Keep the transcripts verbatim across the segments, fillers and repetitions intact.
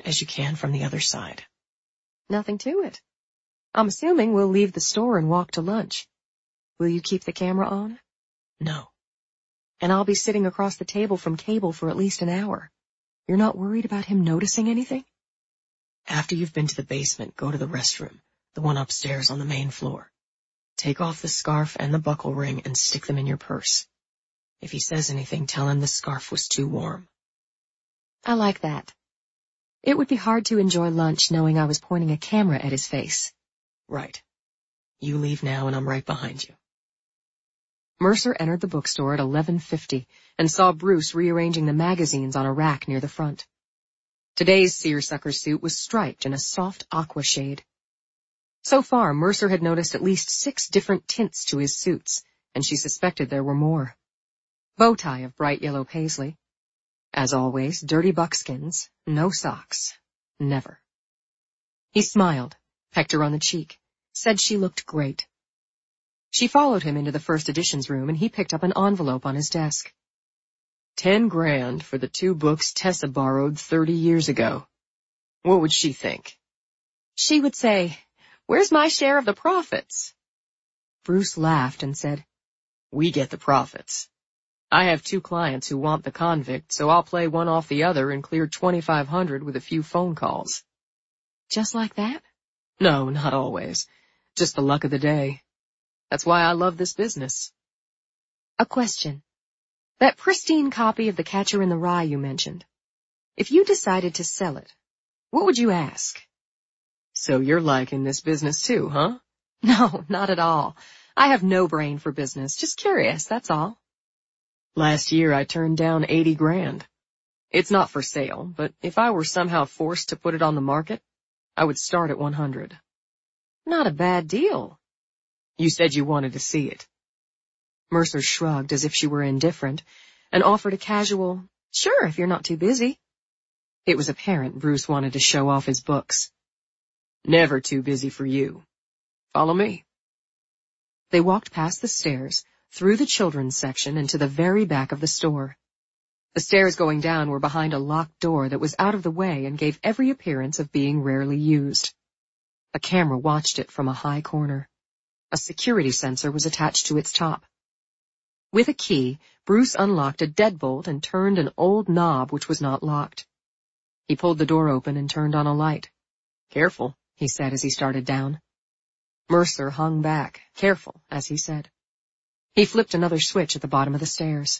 as you can from the other side. Nothing to it. I'm assuming we'll leave the store and walk to lunch. Will you keep the camera on? No. And I'll be sitting across the table from Cable for at least an hour. You're not worried about him noticing anything? After you've been to the basement, go to the restroom, the one upstairs on the main floor. Take off the scarf and the buckle ring and stick them in your purse. If he says anything, tell him the scarf was too warm. I like that. It would be hard to enjoy lunch knowing I was pointing a camera at his face. Right. You leave now and I'm right behind you. Mercer entered the bookstore at eleven fifty and saw Bruce rearranging the magazines on a rack near the front. Today's seersucker suit was striped in a soft aqua shade. So far, Mercer had noticed at least six different tints to his suits, and she suspected there were more. Bow tie of bright yellow paisley. As always, dirty buckskins, no socks, never. He smiled, pecked her on the cheek, said she looked great. She followed him into the first editions room, and he picked up an envelope on his desk. Ten grand for the two books Tessa borrowed thirty years ago. What would she think? She would say, "Where's my share of the profits?" Bruce laughed and said, "We get the profits. I have two clients who want The Convict, so I'll play one off the other and clear twenty-five hundred with a few phone calls." Just like that? No, not always. Just the luck of the day. That's why I love this business. A question. That pristine copy of The Catcher in the Rye you mentioned. If you decided to sell it, what would you ask? So you're liking this business too, huh? No, not at all. I have no brain for business. Just curious, that's all. Last year I turned down eighty grand. It's not for sale, but if I were somehow forced to put it on the market, I would start at one hundred. Not a bad deal. You said you wanted to see it. Mercer shrugged as if she were indifferent, and offered a casual, "Sure, if you're not too busy." It was apparent Bruce wanted to show off his books. Never too busy for you. Follow me. They walked past the stairs, through the children's section, and to the very back of the store. The stairs going down were behind a locked door that was out of the way and gave every appearance of being rarely used. A camera watched it from a high corner. A security sensor was attached to its top. With a key, Bruce unlocked a deadbolt and turned an old knob which was not locked. He pulled the door open and turned on a light. "Careful," he said as he started down. Mercer hung back, careful, as he said. He flipped another switch at the bottom of the stairs.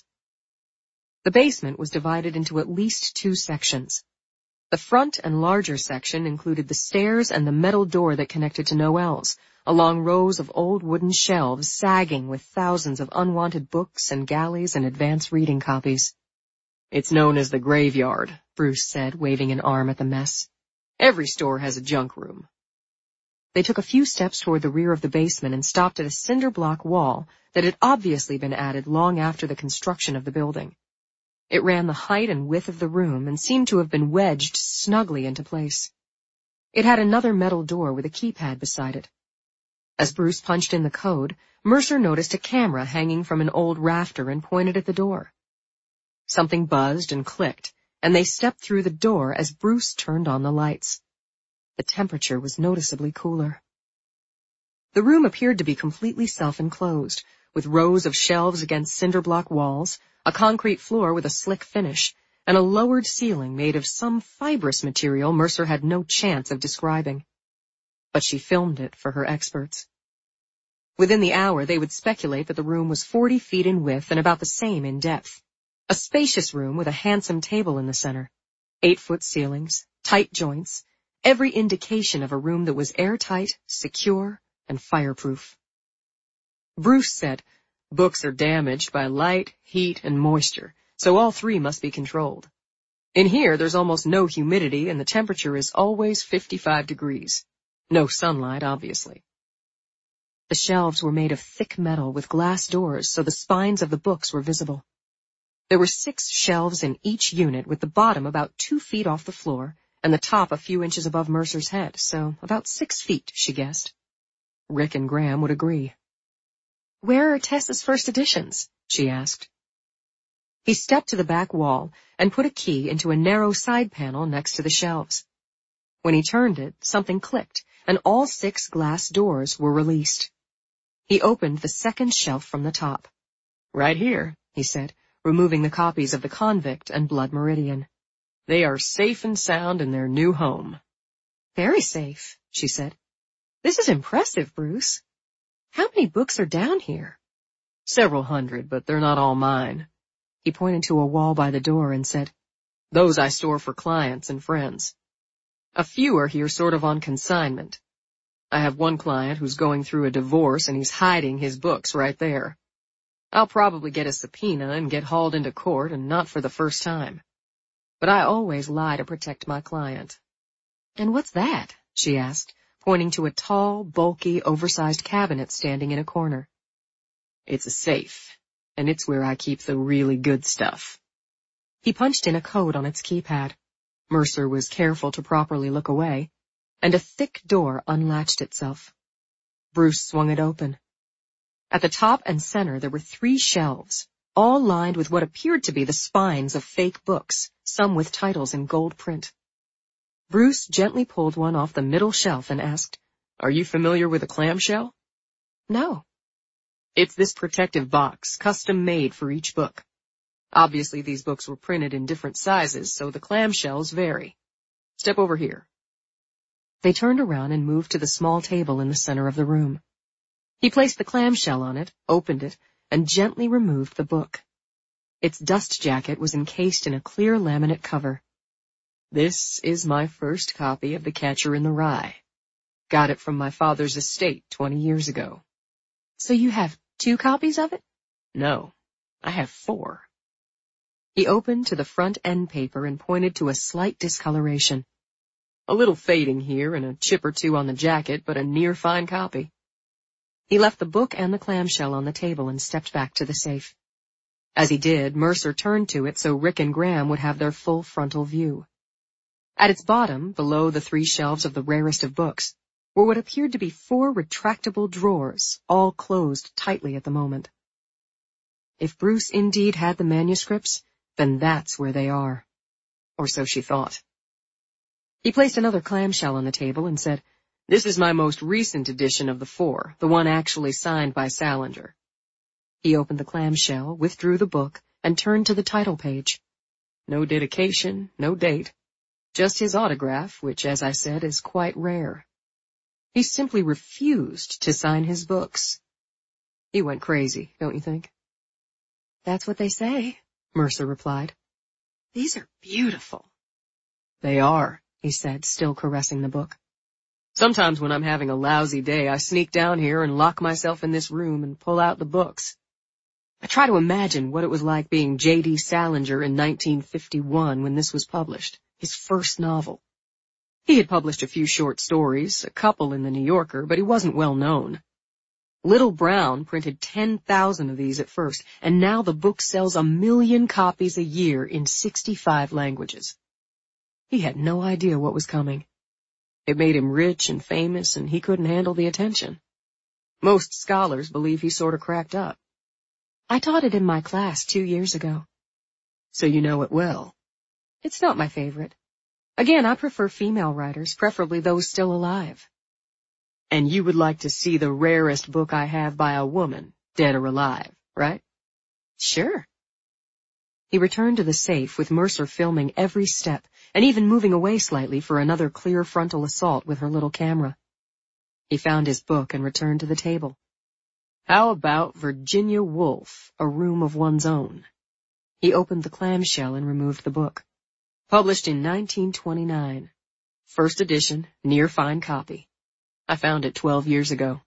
The basement was divided into at least two sections. The front and larger section included the stairs and the metal door that connected to Noelle's, along rows of old wooden shelves sagging with thousands of unwanted books and galleys and advance reading copies. "It's known as the graveyard," Bruce said, waving an arm at the mess. "Every store has a junk room." They took a few steps toward the rear of the basement and stopped at a cinder block wall that had obviously been added long after the construction of the building. It ran the height and width of the room and seemed to have been wedged snugly into place. It had another metal door with a keypad beside it. As Bruce punched in the code, Mercer noticed a camera hanging from an old rafter and pointed at the door. Something buzzed and clicked, and they stepped through the door as Bruce turned on the lights. The temperature was noticeably cooler. The room appeared to be completely self-enclosed, with rows of shelves against cinder block walls, a concrete floor with a slick finish, and a lowered ceiling made of some fibrous material Mercer had no chance of describing. But she filmed it for her experts. Within the hour, they would speculate that the room was forty feet in width and about the same in depth. A spacious room with a handsome table in the center. Eight-foot ceilings, tight joints, every indication of a room that was airtight, secure, and fireproof. Bruce said, "Books are damaged by light, heat, and moisture, so all three must be controlled. In here, there's almost no humidity, and the temperature is always fifty-five degrees. No sunlight, obviously." The shelves were made of thick metal with glass doors, so the spines of the books were visible. There were six shelves in each unit, with the bottom about two feet off the floor, and the top a few inches above Mercer's head, so about six feet, she guessed. Rick and Graham would agree. "Where are Tessa's first editions?" she asked. He stepped to the back wall and put a key into a narrow side panel next to the shelves. When he turned it, something clicked, and all six glass doors were released. He opened the second shelf from the top. "Right here," he said, removing the copies of The Convict and Blood Meridian. "They are safe and sound in their new home." "Very safe," she said. "This is impressive, Bruce. How many books are down here?" "Several hundred, but they're not all mine." He pointed to a wall by the door and said, "Those I store for clients and friends. A few are here sort of on consignment. I have one client who's going through a divorce and he's hiding his books right there. I'll probably get a subpoena and get hauled into court, and not for the first time. But I always lie to protect my client." "And what's that?" she asked, pointing to a tall, bulky, oversized cabinet standing in a corner. "It's a safe, and it's where I keep the really good stuff." He punched in a code on its keypad. Mercer was careful to properly look away, and a thick door unlatched itself. Bruce swung it open. At the top and center there were three shelves, all lined with what appeared to be the spines of fake books, some with titles in gold print. Bruce gently pulled one off the middle shelf and asked, "Are you familiar with a clamshell?" "No." "It's this protective box, custom made for each book. Obviously these books were printed in different sizes, so the clamshells vary. Step over here." They turned around and moved to the small table in the center of the room. He placed the clamshell on it, opened it, and gently removed the book. Its dust jacket was encased in a clear laminate cover. "This is my first copy of The Catcher in the Rye. Got it from my father's estate twenty years ago." "So you have two copies of it?" "No, I have four." He opened to the front end paper and pointed to a slight discoloration. "A little fading here and a chip or two on the jacket, but a near fine copy." He left the book and the clamshell on the table and stepped back to the safe. As he did, Mercer turned to it so Rick and Graham would have their full frontal view. At its bottom, below the three shelves of the rarest of books, were what appeared to be four retractable drawers, all closed tightly at the moment. If Bruce indeed had the manuscripts, then that's where they are. Or so she thought. He placed another clamshell on the table and said, "This is my most recent edition of the four, the one actually signed by Salinger." He opened the clamshell, withdrew the book, and turned to the title page. No dedication, no date. Just his autograph, which, as I said, is quite rare. He simply refused to sign his books. He went crazy, don't you think? "That's what they say," Mercer replied. "These are beautiful." "They are," he said, still caressing the book. "Sometimes when I'm having a lousy day, I sneak down here and lock myself in this room and pull out the books. I try to imagine what it was like being J D Salinger in nineteen fifty-one when this was published, his first novel. He had published a few short stories, a couple in the New Yorker, but he wasn't well known. Little Brown printed ten thousand of these at first, and now the book sells a million copies a year in sixty-five languages. He had no idea what was coming. It made him rich and famous, and he couldn't handle the attention. Most scholars believe he sort of cracked up." "I taught it in my class two years ago." "So you know it well." "It's not my favorite. Again, I prefer female writers, preferably those still alive." "And you would like to see the rarest book I have by a woman, dead or alive, right?" "Sure." He returned to the safe with Mercer filming every step and even moving away slightly for another clear frontal assault with her little camera. He found his book and returned to the table. "How about Virginia Woolf, A Room of One's Own?" He opened the clamshell and removed the book. Published in nineteen twenty-nine. First edition, near fine copy. I found it twelve years ago.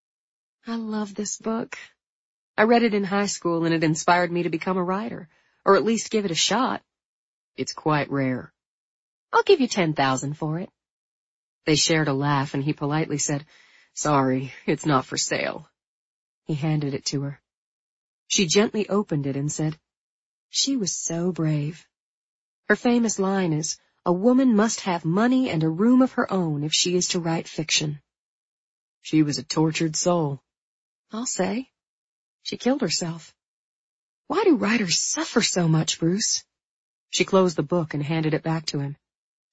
"I love this book. I read it in high school and it inspired me to become a writer, or at least give it a shot." "It's quite rare." "I'll give you ten thousand for it." They shared a laugh and he politely said, "Sorry, it's not for sale." He handed it to her. She gently opened it and said, "She was so brave. Her famous line is, 'A woman must have money and a room of her own if she is to write fiction.'" "She was a tortured soul." "I'll say. She killed herself. Why do writers suffer so much, Bruce?" She closed the book and handed it back to him.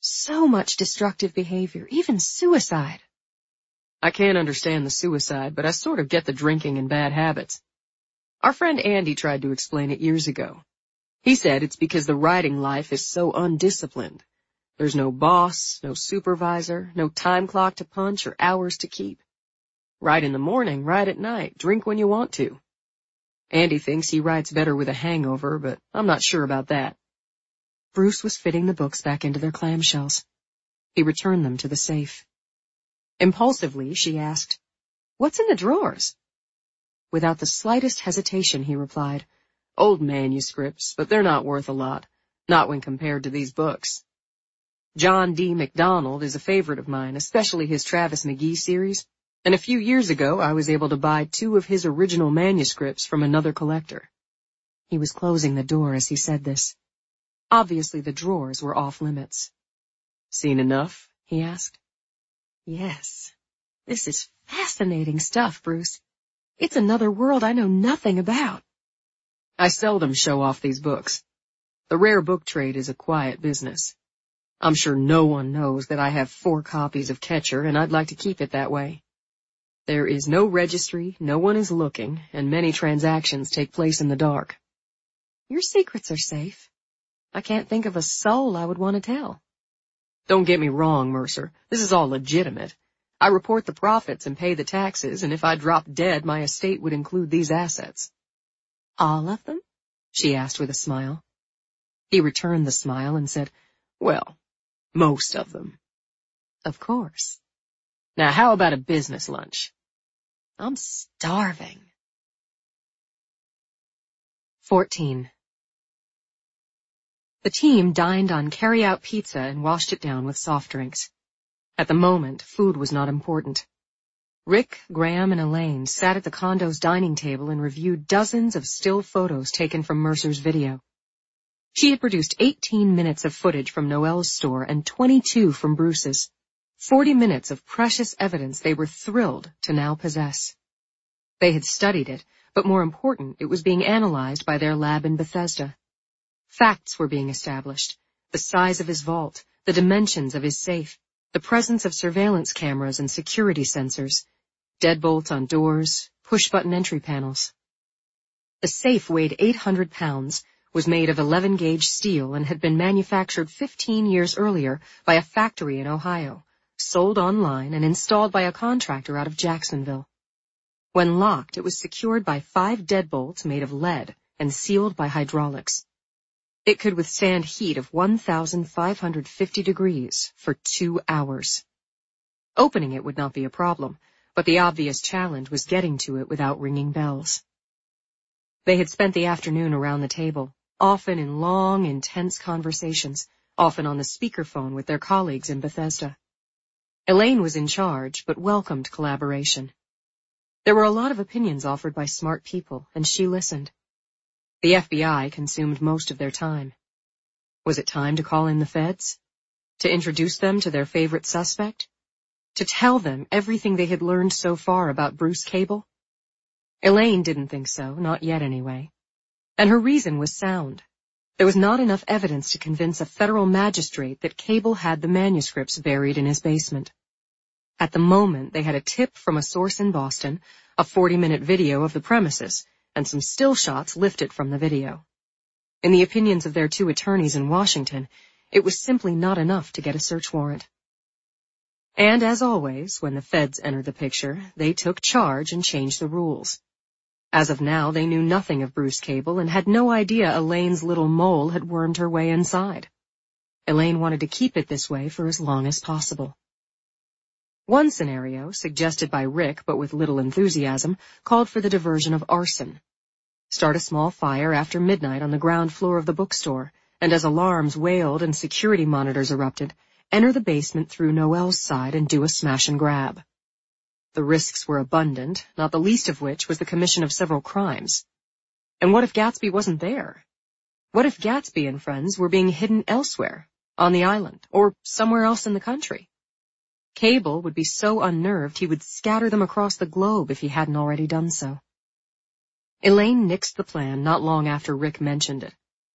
So much destructive behavior, even suicide. I can't understand the suicide, but I sort of get the drinking and bad habits. Our friend Andy tried to explain it years ago. He said it's because the writing life is so undisciplined. There's no boss, no supervisor, no time clock to punch or hours to keep. Write in the morning, write at night, drink when you want to. Andy thinks he writes better with a hangover, but I'm not sure about that. Bruce was fitting the books back into their clamshells. He returned them to the safe. Impulsively, she asked, "What's in the drawers?" Without the slightest hesitation, he replied, "Old manuscripts, but they're not worth a lot, not when compared to these books. John D. MacDonald is a favorite of mine, especially his Travis McGee series, and a few years ago I was able to buy two of his original manuscripts from another collector." He was closing the door as he said this. Obviously the drawers were off limits. "Seen enough?" he asked. "Yes. This is fascinating stuff, Bruce. It's another world I know nothing about." I seldom show off these books. The rare book trade is a quiet business. I'm sure no one knows that I have four copies of Catcher, and I'd like to keep it that way. There is no registry, no one is looking, and many transactions take place in the dark. Your secrets are safe. I can't think of a soul I would want to tell. Don't get me wrong, Mercer. This is all legitimate. I report the profits and pay the taxes, and if I dropped dead, my estate would include these assets. All of them? She asked with a smile. He returned the smile and said, "Well, most of them." "Of course. Now how about a business lunch?" "I'm starving." Fourteen. The team dined on carry-out pizza and washed it down with soft drinks. At the moment, food was not important. Rick, Graham, and Elaine sat at the condo's dining table and reviewed dozens of still photos taken from Mercer's video. She had produced eighteen minutes of footage from Noelle's store and twenty-two from Bruce's. Forty minutes of precious evidence they were thrilled to now possess. They had studied it, but more important, it was being analyzed by their lab in Bethesda. Facts were being established: the size of his vault, the dimensions of his safe, the presence of surveillance cameras and security sensors, deadbolts on doors, push-button entry panels. The safe weighed eight hundred pounds, was made of eleven gauge steel, and had been manufactured fifteen years earlier by a factory in Ohio, sold online and installed by a contractor out of Jacksonville. When locked, it was secured by five deadbolts made of lead and sealed by hydraulics. It could withstand heat of one thousand five hundred fifty degrees for two hours. Opening it would not be a problem, but the obvious challenge was getting to it without ringing bells. They had spent the afternoon around the table, often in long, intense conversations, often on the speakerphone with their colleagues in Bethesda. Elaine was in charge, but welcomed collaboration. There were a lot of opinions offered by smart people, and she listened. The F B I consumed most of their time. Was it time to call in the feds? To introduce them to their favorite suspect? To tell them everything they had learned so far about Bruce Cable? Elaine didn't think so, not yet anyway. And her reason was sound. There was not enough evidence to convince a federal magistrate that Cable had the manuscripts buried in his basement. At the moment, they had a tip from a source in Boston, a forty-minute video of the premises, and some still shots lifted from the video. In the opinions of their two attorneys in Washington, it was simply not enough to get a search warrant. And as always, when the feds entered the picture, they took charge and changed the rules. As of now, they knew nothing of Bruce Cable and had no idea Elaine's little mole had wormed her way inside. Elaine wanted to keep it this way for as long as possible. One scenario, suggested by Rick but with little enthusiasm, called for the diversion of arson. Start a small fire after midnight on the ground floor of the bookstore, and as alarms wailed and security monitors erupted, enter the basement through Noelle's side and do a smash and grab. The risks were abundant, not the least of which was the commission of several crimes. And what if Gatsby wasn't there? What if Gatsby and friends were being hidden elsewhere, on the island, or somewhere else in the country? Cable would be so unnerved he would scatter them across the globe if he hadn't already done so. Elaine nixed the plan not long after Rick mentioned it.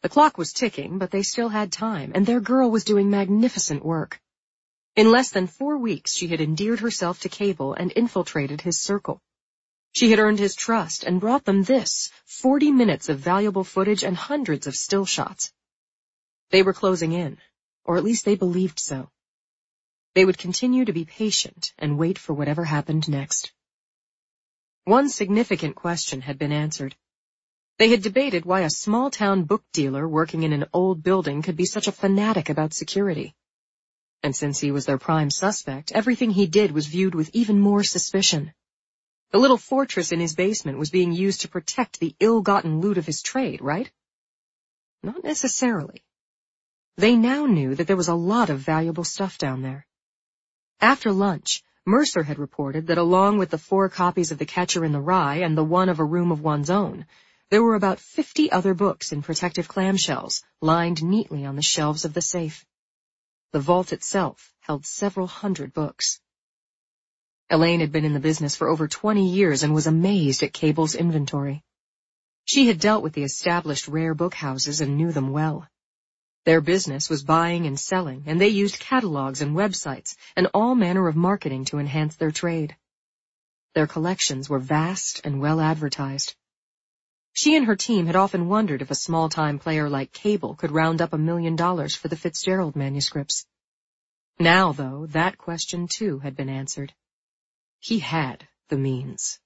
The clock was ticking, but they still had time, and their girl was doing magnificent work. In less than four weeks, she had endeared herself to Cable and infiltrated his circle. She had earned his trust and brought them this, forty minutes of valuable footage and hundreds of still shots. They were closing in, or at least they believed so. They would continue to be patient and wait for whatever happened next. One significant question had been answered. They had debated why a small-town book dealer working in an old building could be such a fanatic about security. And since he was their prime suspect, everything he did was viewed with even more suspicion. The little fortress in his basement was being used to protect the ill-gotten loot of his trade, right? Not necessarily. They now knew that there was a lot of valuable stuff down there. After lunch, Mercer had reported that along with the four copies of The Catcher in the Rye and the one of A Room of One's Own, there were about fifty other books in protective clamshells, lined neatly on the shelves of the safe. The vault itself held several hundred books. Elaine had been in the business for over twenty years and was amazed at Cable's inventory. She had dealt with the established rare book houses and knew them well. Their business was buying and selling, and they used catalogs and websites and all manner of marketing to enhance their trade. Their collections were vast and well advertised. She and her team had often wondered if a small-time player like Cable could round up a million dollars for the Fitzgerald manuscripts. Now, though, that question too had been answered. He had the means.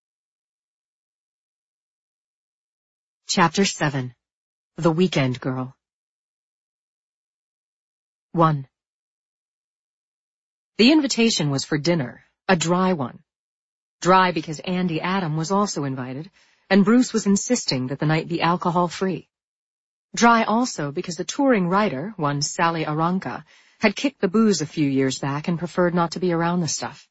Chapter seven. The Weekend Girl. one. The invitation was for dinner, a dry one. Dry because Andy Adam was also invited, and Bruce was insisting that the night be alcohol-free. Dry also because the touring writer, one Sally Aranca, had kicked the booze a few years back and preferred not to be around the stuff.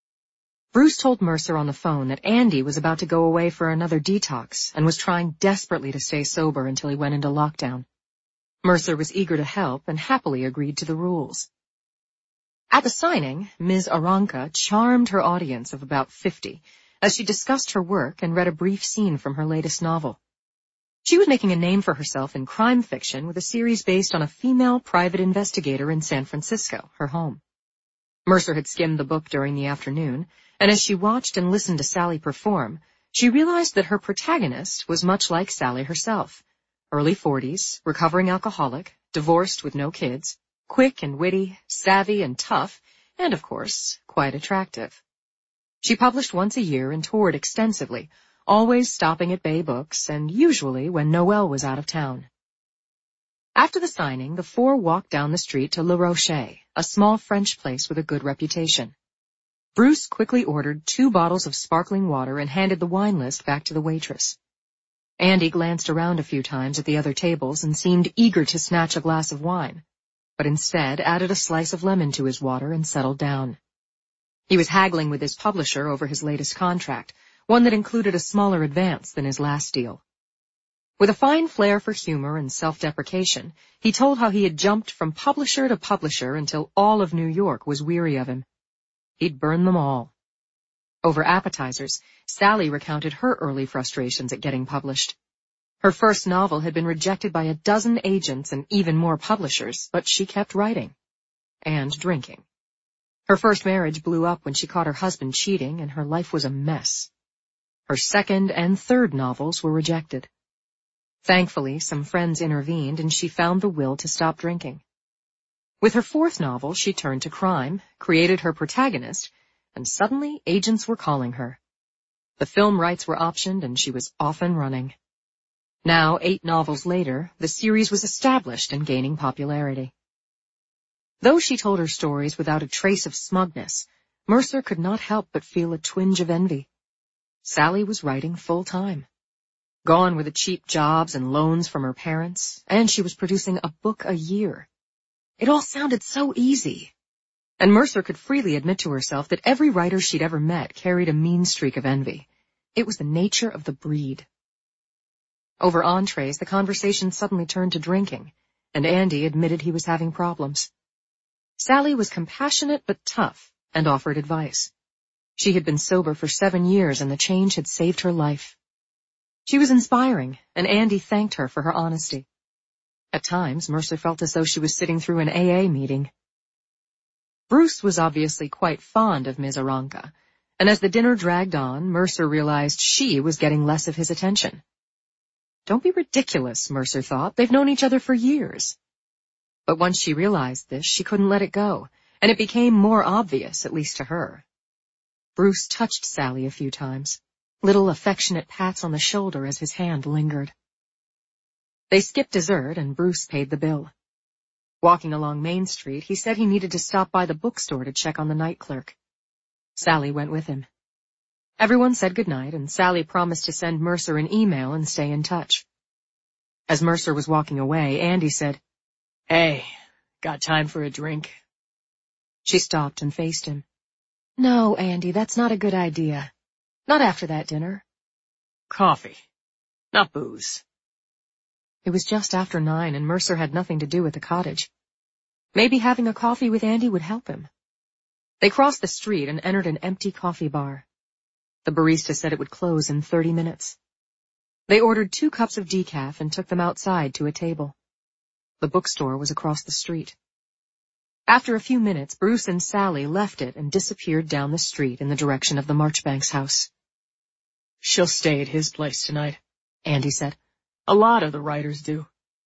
Bruce told Mercer on the phone that Andy was about to go away for another detox and was trying desperately to stay sober until he went into lockdown. Mercer was eager to help and happily agreed to the rules. At the signing, Miz Aranca charmed her audience of about fifty as she discussed her work and read a brief scene from her latest novel. She was making a name for herself in crime fiction with a series based on a female private investigator in San Francisco, her home. Mercer had skimmed the book during the afternoon, and as she watched and listened to Sally perform, she realized that her protagonist was much like Sally herself. Early forties, recovering alcoholic, divorced with no kids, quick and witty, savvy and tough, and of course, quite attractive. She published once a year and toured extensively, always stopping at Bay Books and usually when Noel was out of town. After the signing, the four walked down the street to Le Rocher, a small French place with a good reputation. Bruce quickly ordered two bottles of sparkling water and handed the wine list back to the waitress. Andy glanced around a few times at the other tables and seemed eager to snatch a glass of wine, but instead added a slice of lemon to his water and settled down. He was haggling with his publisher over his latest contract, one that included a smaller advance than his last deal. With a fine flair for humor and self-deprecation, he told how he had jumped from publisher to publisher until all of New York was weary of him. He'd burned them all. Over appetizers, Sally recounted her early frustrations at getting published. Her first novel had been rejected by a dozen agents and even more publishers, but she kept writing. And drinking. Her first marriage blew up when she caught her husband cheating, and her life was a mess. Her second and third novels were rejected. Thankfully, some friends intervened, and she found the will to stop drinking. With her fourth novel, she turned to crime, created her protagonist, and suddenly agents were calling her. The film rights were optioned, and she was off and running. Now, eight novels later, the series was established and gaining popularity. Though she told her stories without a trace of smugness, Mercer could not help but feel a twinge of envy. Sally was writing full-time. Gone were the cheap jobs and loans from her parents, and she was producing a book a year. It all sounded so easy. And Mercer could freely admit to herself that every writer she'd ever met carried a mean streak of envy. It was the nature of the breed. Over entrees, the conversation suddenly turned to drinking, and Andy admitted he was having problems. Sally was compassionate but tough and offered advice. She had been sober for seven years, and the change had saved her life. She was inspiring, and Andy thanked her for her honesty. At times, Mercer felt as though she was sitting through an A A meeting. Bruce was obviously quite fond of Miz Aranka, and as the dinner dragged on, Mercer realized she was getting less of his attention. Don't be ridiculous, Mercer thought. They've known each other for years. But once she realized this, she couldn't let it go, and it became more obvious, at least to her. Bruce touched Sally a few times, little affectionate pats on the shoulder as his hand lingered. They skipped dessert, and Bruce paid the bill. Walking along Main Street, he said he needed to stop by the bookstore to check on the night clerk. Sally went with him. Everyone said goodnight, and Sally promised to send Mercer an email and stay in touch. As Mercer was walking away, Andy said, "Hey, got time for a drink?" She stopped and faced him. "No, Andy, that's not a good idea. Not after that dinner." "Coffee, not booze." It was just after nine, and Mercer had nothing to do at the cottage. Maybe having a coffee with Andy would help him. They crossed the street and entered an empty coffee bar. The barista said it would close in thirty minutes. They ordered two cups of decaf and took them outside to a table. The bookstore was across the street. After a few minutes, Bruce and Sally left it and disappeared down the street in the direction of the Marchbanks house. "She'll stay at his place tonight," Andy said. "A lot of the writers do."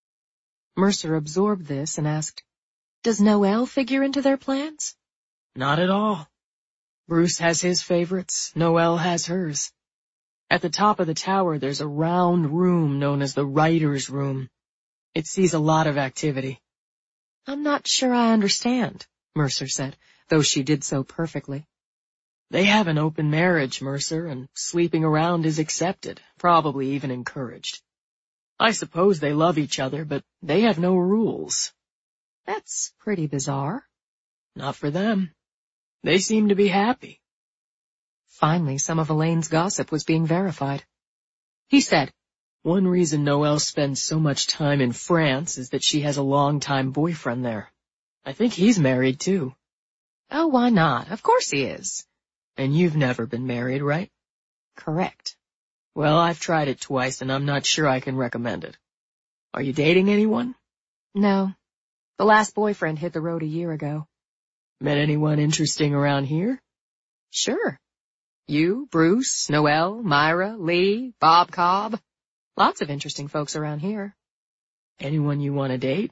Mercer absorbed this and asked, "Does Noelle figure into their plans?" "Not at all. Bruce has his favorites, Noelle has hers. At the top of the tower there's a round room known as the writer's room. It sees a lot of activity." "I'm not sure I understand," Mercer said, though she did so perfectly. "They have an open marriage, Mercer, and sleeping around is accepted, probably even encouraged. I suppose they love each other, but they have no rules." "That's pretty bizarre." "Not for them. They seem to be happy." Finally, some of Elaine's gossip was being verified. He said, "One reason Noelle spends so much time in France is that she has a long-time boyfriend there. I think he's married, too." "Oh, why not? Of course he is." "And you've never been married, right?" "Correct." "Well, I've tried it twice, and I'm not sure I can recommend it. Are you dating anyone?" "No. The last boyfriend hit the road a year ago." "Met anyone interesting around here?" "Sure. You, Bruce, Noelle, Myra, Lee, Bob Cobb. Lots of interesting folks around here." "Anyone you want to date?"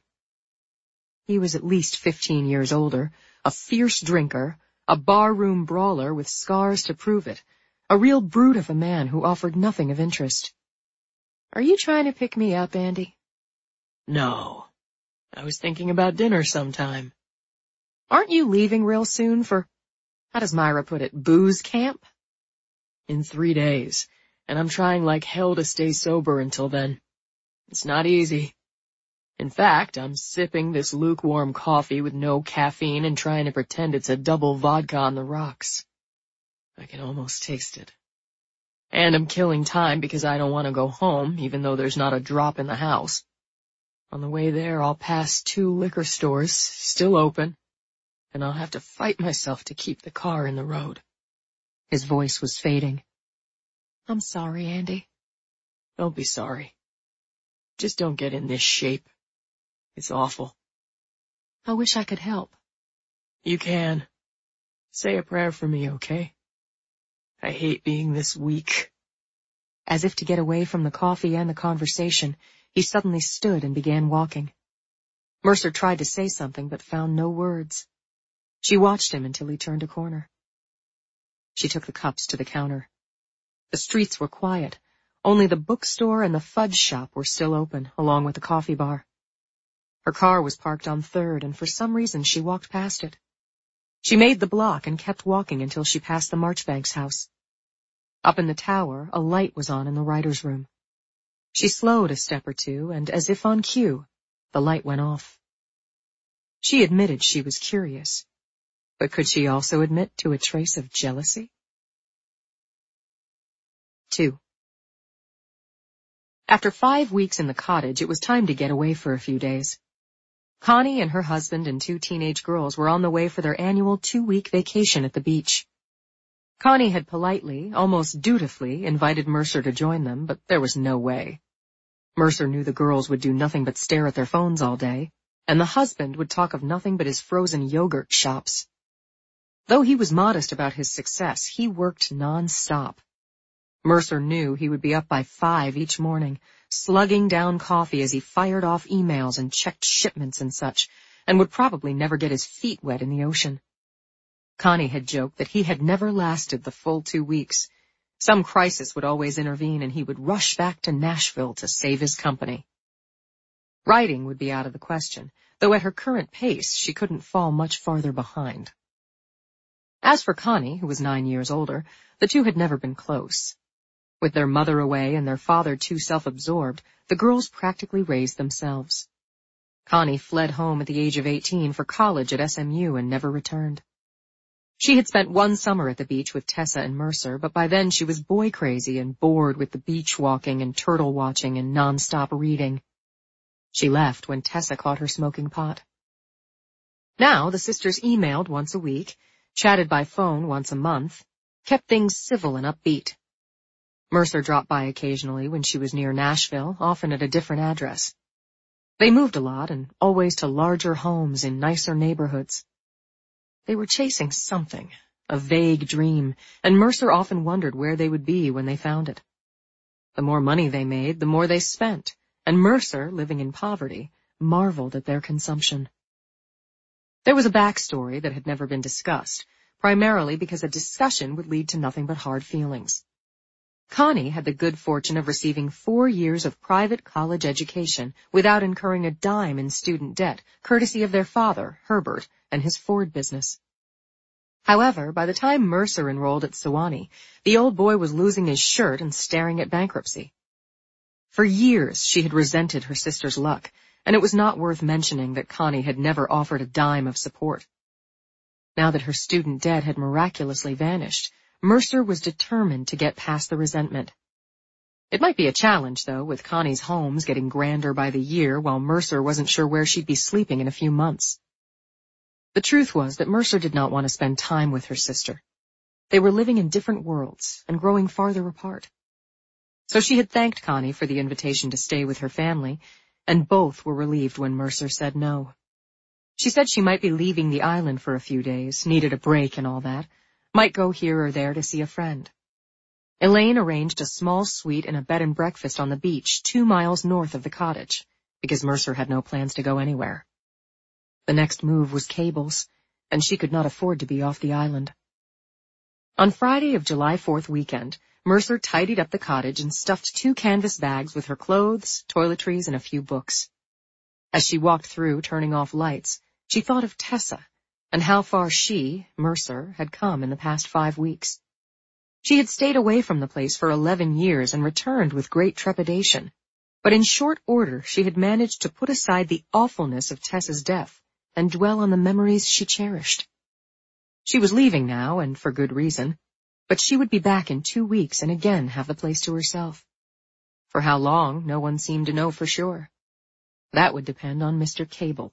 He was at least fifteen years older, a fierce drinker, a barroom brawler with scars to prove it, a real brute of a man who offered nothing of interest. "Are you trying to pick me up, Andy?" "No. I was thinking about dinner sometime." "Aren't you leaving real soon for, how does Myra put it, booze camp?" "In three days, and I'm trying like hell to stay sober until then. It's not easy. In fact, I'm sipping this lukewarm coffee with no caffeine and trying to pretend it's a double vodka on the rocks. I can almost taste it. And I'm killing time because I don't want to go home, even though there's not a drop in the house. On the way there, I'll pass two liquor stores, still open, and I'll have to fight myself to keep the car in the road." His voice was fading. "I'm sorry, Andy." "Don't be sorry. Just don't get in this shape. It's awful." "I wish I could help." "You can. Say a prayer for me, okay? I hate being this weak." As if to get away from the coffee and the conversation, he suddenly stood and began walking. Mercer tried to say something but found no words. She watched him until he turned a corner. She took the cups to the counter. The streets were quiet. Only the bookstore and the fudge shop were still open, along with the coffee bar. Her car was parked on Third, and for some reason she walked past it. She made the block and kept walking until she passed the Marchbanks house. Up in the tower, a light was on in the writer's room. She slowed a step or two, and as if on cue, the light went off. She admitted she was curious, but could she also admit to a trace of jealousy? Two. After five weeks in the cottage, it was time to get away for a few days. Connie and her husband and two teenage girls were on the way for their annual two-week vacation at the beach. Connie had politely, almost dutifully, invited Mercer to join them, but there was no way. Mercer knew the girls would do nothing but stare at their phones all day, and the husband would talk of nothing but his frozen yogurt shops. Though he was modest about his success, he worked non-stop. Mercer knew he would be up by five each morning, slugging down coffee as he fired off emails and checked shipments and such, and would probably never get his feet wet in the ocean. Connie had joked that he had never lasted the full two weeks. Some crisis would always intervene, and he would rush back to Nashville to save his company. Writing would be out of the question, though at her current pace she couldn't fall much farther behind. As for Connie, who was nine years older, the two had never been close. With their mother away and their father too self-absorbed, the girls practically raised themselves. Connie fled home at the age of eighteen for college at S M U and never returned. She had spent one summer at the beach with Tessa and Mercer, but by then she was boy-crazy and bored with the beach walking and turtle watching and non-stop reading. She left when Tessa caught her smoking pot. Now the sisters emailed once a week, chatted by phone once a month, kept things civil and upbeat. Mercer dropped by occasionally when she was near Nashville, often at a different address. They moved a lot and always to larger homes in nicer neighborhoods. They were chasing something, a vague dream, and Mercer often wondered where they would be when they found it. The more money they made, the more they spent, and Mercer, living in poverty, marveled at their consumption. There was a backstory that had never been discussed, primarily because a discussion would lead to nothing but hard feelings. Connie had the good fortune of receiving four years of private college education without incurring a dime in student debt, courtesy of their father, Herbert, and his Ford business. However, by the time Mercer enrolled at Sewanee, the old boy was losing his shirt and staring at bankruptcy. For years she had resented her sister's luck, and it was not worth mentioning that Connie had never offered a dime of support. Now that her student debt had miraculously vanished, Mercer was determined to get past the resentment. It might be a challenge, though, with Connie's homes getting grander by the year while Mercer wasn't sure where she'd be sleeping in a few months. The truth was that Mercer did not want to spend time with her sister. They were living in different worlds and growing farther apart. So she had thanked Connie for the invitation to stay with her family, and both were relieved when Mercer said no. She said she might be leaving the island for a few days, needed a break and all that, might go here or there to see a friend. Elaine arranged a small suite and a bed and breakfast on the beach two miles north of the cottage, because Mercer had no plans to go anywhere. The next move was Cable's, and she could not afford to be off the island. On Friday of July fourth weekend, Mercer tidied up the cottage and stuffed two canvas bags with her clothes, toiletries, and a few books. As she walked through, turning off lights, she thought of Tessa, and how far she, Mercer, had come in the past five weeks. She had stayed away from the place for eleven years and returned with great trepidation, but in short order she had managed to put aside the awfulness of Tessa's death and dwell on the memories she cherished. She was leaving now, and for good reason, but she would be back in two weeks and again have the place to herself. For how long, no one seemed to know for sure. That would depend on Mister Cable.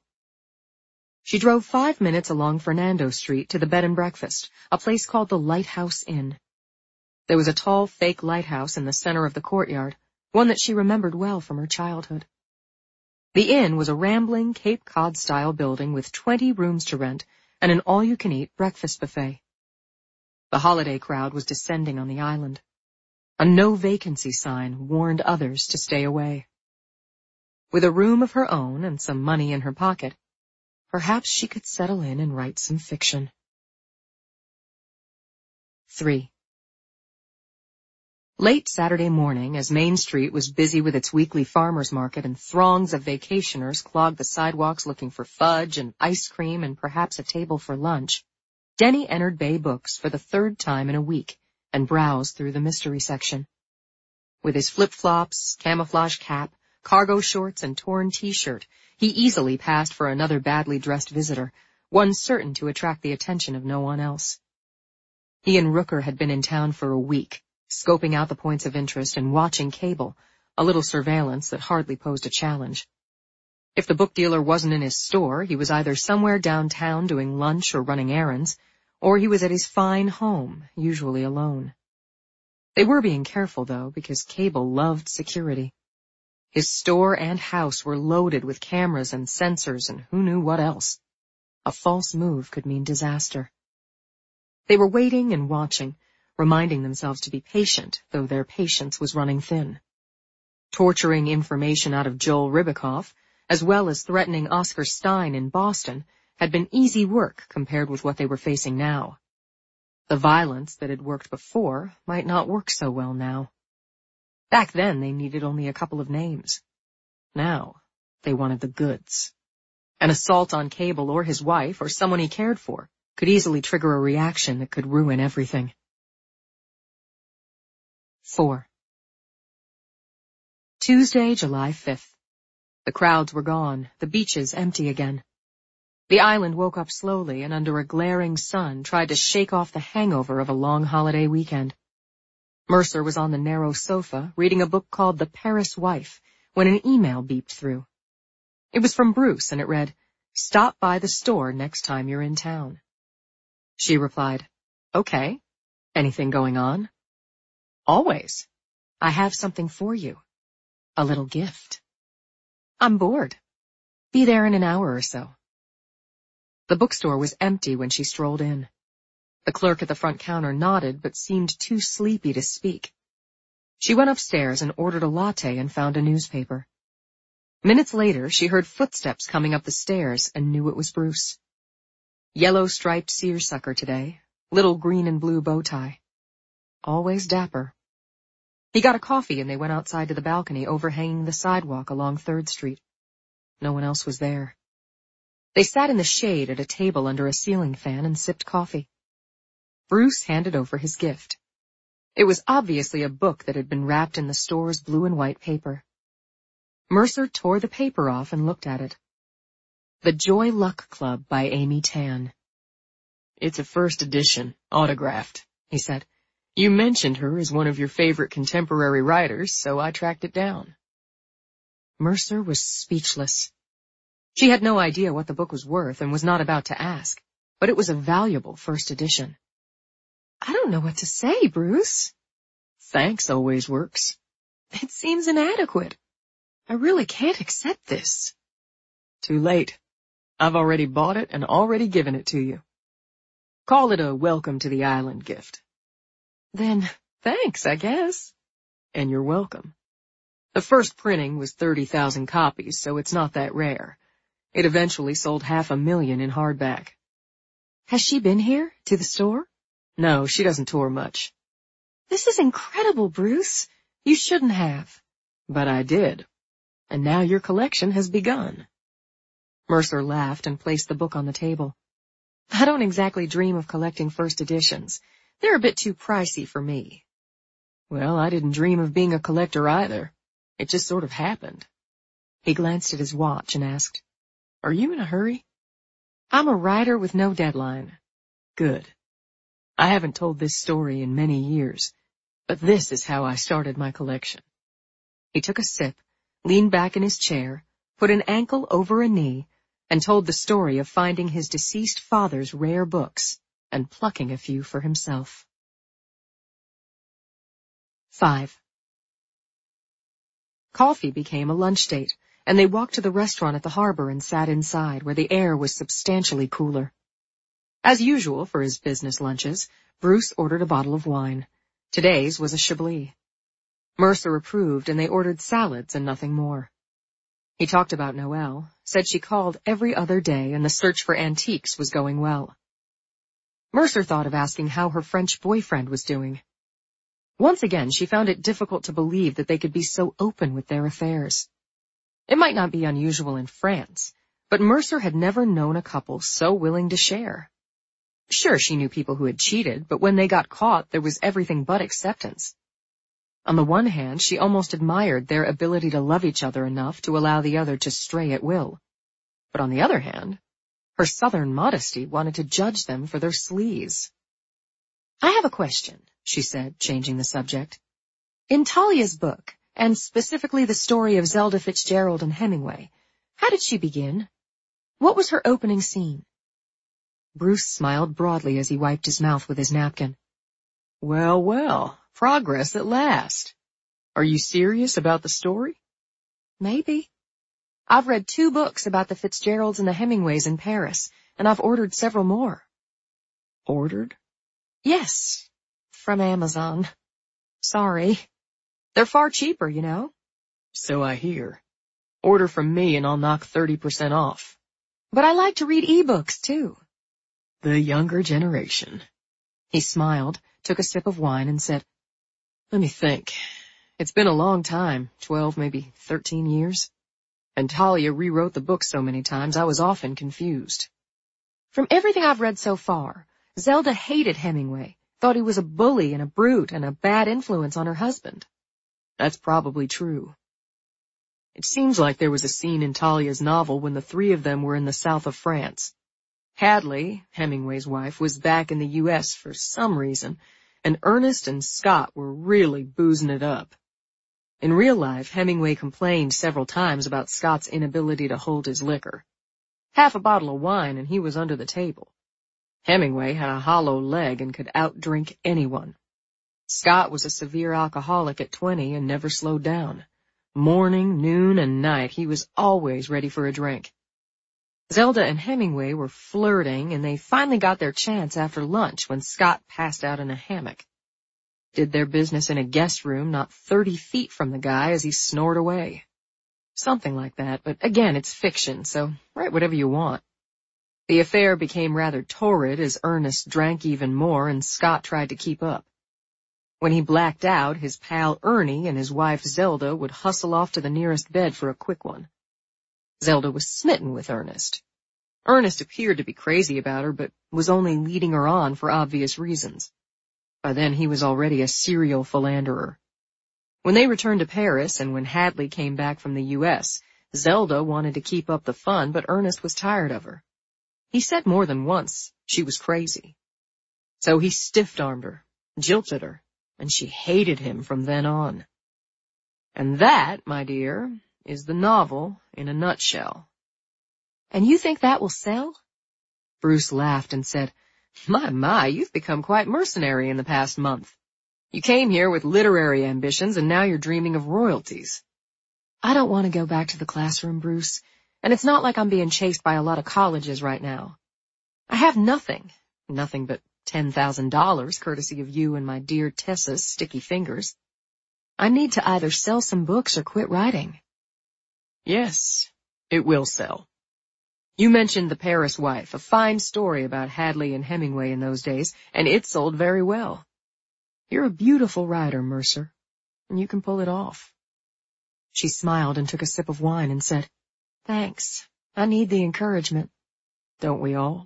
She drove five minutes along Fernando Street to the bed and breakfast, a place called the Lighthouse Inn. There was a tall fake lighthouse in the center of the courtyard, one that she remembered well from her childhood. The inn was a rambling Cape Cod-style building with twenty rooms to rent and an all-you-can-eat breakfast buffet. The holiday crowd was descending on the island. A no-vacancy sign warned others to stay away. With a room of her own and some money in her pocket, perhaps she could settle in and write some fiction. Three. Late Saturday morning, as Main Street was busy with its weekly farmers market and throngs of vacationers clogged the sidewalks looking for fudge and ice cream and perhaps a table for lunch, Denny entered Bay Books for the third time in a week and browsed through the mystery section. With his flip-flops, camouflage cap, cargo shorts, and torn T-shirt, he easily passed for another badly dressed visitor, one certain to attract the attention of no one else. He and Rooker had been in town for a week, scoping out the points of interest and watching Cable, a little surveillance that hardly posed a challenge. If the book dealer wasn't in his store, he was either somewhere downtown doing lunch or running errands, or he was at his fine home, usually alone. They were being careful, though, because Cable loved security. His store and house were loaded with cameras and sensors and who knew what else. A false move could mean disaster. They were waiting and watching, reminding themselves to be patient, though their patience was running thin. Torturing information out of Joel Ribikoff, as well as threatening Oscar Stein in Boston, had been easy work compared with what they were facing now. The violence that had worked before might not work so well now. Back then, they needed only a couple of names. Now, they wanted the goods. An assault on Cable or his wife or someone he cared for could easily trigger a reaction that could ruin everything. Four. Tuesday, July fifth. The crowds were gone, the beaches empty again. The island woke up slowly and under a glaring sun tried to shake off the hangover of a long holiday weekend. Mercer was on the narrow sofa reading a book called The Paris Wife when an email beeped through. It was from Bruce and it read, "Stop by the store next time you're in town." She replied, "Okay. Anything going on?" "Always. I have something for you. A little gift." "I'm bored. Be there in an hour or so." The bookstore was empty when she strolled in. The clerk at the front counter nodded but seemed too sleepy to speak. She went upstairs and ordered a latte and found a newspaper. Minutes later, she heard footsteps coming up the stairs and knew it was Bruce. Yellow-striped seersucker today, little green and blue bow tie. Always dapper. He got a coffee and they went outside to the balcony overhanging the sidewalk along third Street. No one else was there. They sat in the shade at a table under a ceiling fan and sipped coffee. Bruce handed over his gift. It was obviously a book that had been wrapped in the store's blue and white paper. Mercer tore the paper off and looked at it. The Joy Luck Club by Amy Tan. "It's a first edition, autographed," he said. "You mentioned her as one of your favorite contemporary writers, so I tracked it down." Mercer was speechless. She had no idea what the book was worth and was not about to ask, but it was a valuable first edition. "I don't know what to say, Bruce." "Thanks always works." "It seems inadequate. I really can't accept this." "Too late. I've already bought it and already given it to you. Call it a welcome to the island gift." "Then, thanks, I guess." "And you're welcome. The first printing was thirty thousand copies, so it's not that rare. It eventually sold half a million in hardback." "Has she been here, to the store?" "No, she doesn't tour much." "This is incredible, Bruce. You shouldn't have." "But I did. And now your collection has begun." Mercer laughed and placed the book on the table. "I don't exactly dream of collecting first editions. They're a bit too pricey for me." "Well, I didn't dream of being a collector either. It just sort of happened." He glanced at his watch and asked, "Are you in a hurry?" "I'm a writer with no deadline." "Good. I haven't told this story in many years, but this is how I started my collection." He took a sip, leaned back in his chair, put an ankle over a knee, and told the story of finding his deceased father's rare books and plucking a few for himself. Five. Coffee became a lunch date, and they walked to the restaurant at the harbor and sat inside, where the air was substantially cooler. As usual for his business lunches, Bruce ordered a bottle of wine. Today's was a Chablis. Mercer approved, and they ordered salads and nothing more. He talked about Noelle, said she called every other day and the search for antiques was going well. Mercer thought of asking how her French boyfriend was doing. Once again, she found it difficult to believe that they could be so open with their affairs. It might not be unusual in France, but Mercer had never known a couple so willing to share. Sure, she knew people who had cheated, but when they got caught, there was everything but acceptance. On the one hand, she almost admired their ability to love each other enough to allow the other to stray at will. But on the other hand, her southern modesty wanted to judge them for their sleaze. "I have a question," she said, changing the subject. "In Talia's book, and specifically the story of Zelda Fitzgerald and Hemingway, how did she begin? What was her opening scene?" Bruce smiled broadly as he wiped his mouth with his napkin. "Well, well, progress at last. Are you serious about the story?" Maybe. I've read two books about the Fitzgeralds and the Hemingways in Paris, and I've ordered several more. Ordered? Yes, from Amazon. Sorry. They're far cheaper, you know. So I hear. Order from me and I'll knock thirty percent off. But I like to read e-books, too. The younger generation. He smiled, took a sip of wine, and said, Let me think. It's been a long time, twelve, maybe thirteen years. And Talia rewrote the book so many times I was often confused. From everything I've read so far, Zelda hated Hemingway, thought he was a bully and a brute and a bad influence on her husband. That's probably true. It seems like there was a scene in Talia's novel when the three of them were in the south of France. Hadley, Hemingway's wife, was back in the U S for some reason, and Ernest and Scott were really boozing it up. In real life, Hemingway complained several times about Scott's inability to hold his liquor. Half a bottle of wine and he was under the table. Hemingway had a hollow leg and could outdrink anyone. Scott was a severe alcoholic at twenty and never slowed down. Morning, noon, and night, he was always ready for a drink. Zelda and Hemingway were flirting, and they finally got their chance after lunch when Scott passed out in a hammock. Did their business in a guest room not thirty feet from the guy as he snored away. Something like that, but again, it's fiction, so write whatever you want. The affair became rather torrid as Ernest drank even more and Scott tried to keep up. When he blacked out, his pal Ernie and his wife Zelda would hustle off to the nearest bed for a quick one. Zelda was smitten with Ernest. Ernest appeared to be crazy about her, but was only leading her on for obvious reasons. By then he was already a serial philanderer. When they returned to Paris and when Hadley came back from the U S, Zelda wanted to keep up the fun, but Ernest was tired of her. He said more than once she was crazy. So he stiff-armed her, jilted her, and she hated him from then on. And that, my dear, is the novel in a nutshell. And you think that will sell? Bruce laughed and said, My, my, you've become quite mercenary in the past month. You came here with literary ambitions and now you're dreaming of royalties. I don't want to go back to the classroom, Bruce, and it's not like I'm being chased by a lot of colleges right now. I have nothing, nothing but ten thousand dollars courtesy of you and my dear Tessa's sticky fingers. I need to either sell some books or quit writing. Yes, it will sell. You mentioned The Paris Wife, a fine story about Hadley and Hemingway in those days, and it sold very well. You're a beautiful writer, Mercer, and you can pull it off. She smiled and took a sip of wine and said, Thanks. I need the encouragement. Don't we all?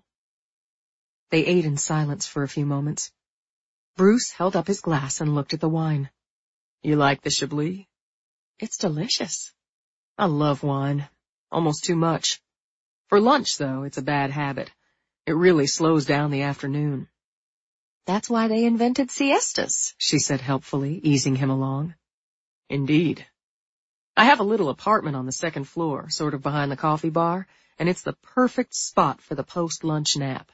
They ate in silence for a few moments. Bruce held up his glass and looked at the wine. You like the Chablis? It's delicious. I love wine. Almost too much. For lunch, though, it's a bad habit. It really slows down the afternoon. That's why they invented siestas, she said helpfully, easing him along. Indeed. I have a little apartment on the second floor, sort of behind the coffee bar, and it's the perfect spot for the post-lunch nap.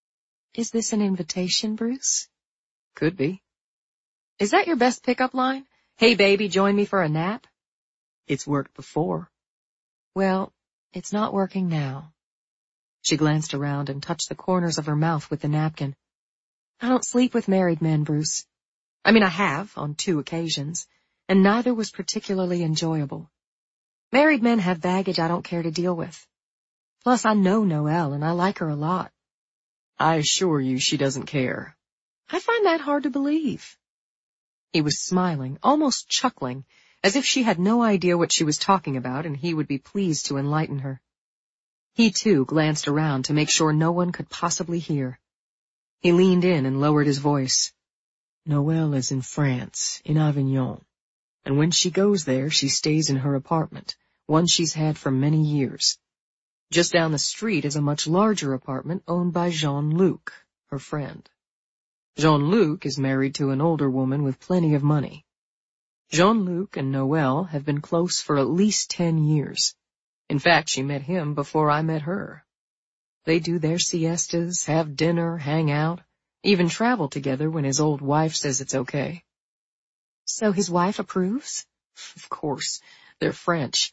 Is this an invitation, Bruce? Could be. Is that your best pickup line? Hey, baby, join me for a nap? It's worked before. Well, it's not working now. She glanced around and touched the corners of her mouth with the napkin. I don't sleep with married men, Bruce. I mean, I have, on two occasions, and neither was particularly enjoyable. Married men have baggage I don't care to deal with. Plus, I know Noelle, and I like her a lot. I assure you she doesn't care. I find that hard to believe. He was smiling, almost chuckling, as if she had no idea what she was talking about and he would be pleased to enlighten her. He, too, glanced around to make sure no one could possibly hear. He leaned in and lowered his voice. Noelle is in France, in Avignon, and when she goes there, she stays in her apartment, one she's had for many years. Just down the street is a much larger apartment owned by Jean-Luc, her friend. Jean-Luc is married to an older woman with plenty of money. Jean-Luc and Noelle have been close for at least ten years. In fact, she met him before I met her. They do their siestas, have dinner, hang out, even travel together when his old wife says it's okay. So his wife approves? Of course. They're French.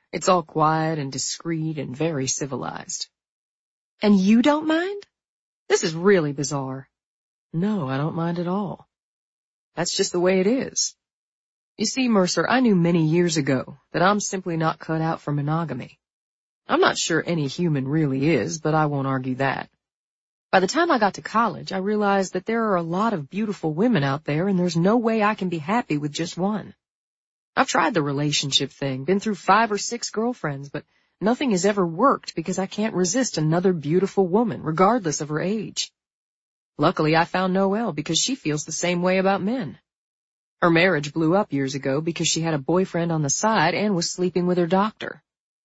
It's all quiet and discreet and very civilized. And you don't mind? This is really bizarre. No, I don't mind at all. That's just the way it is. You see, Mercer, I knew many years ago that I'm simply not cut out for monogamy. I'm not sure any human really is, but I won't argue that. By the time I got to college, I realized that there are a lot of beautiful women out there, and there's no way I can be happy with just one. I've tried the relationship thing, been through five or six girlfriends, but nothing has ever worked because I can't resist another beautiful woman, regardless of her age. Luckily, I found Noelle because she feels the same way about men. Her marriage blew up years ago because she had a boyfriend on the side and was sleeping with her doctor.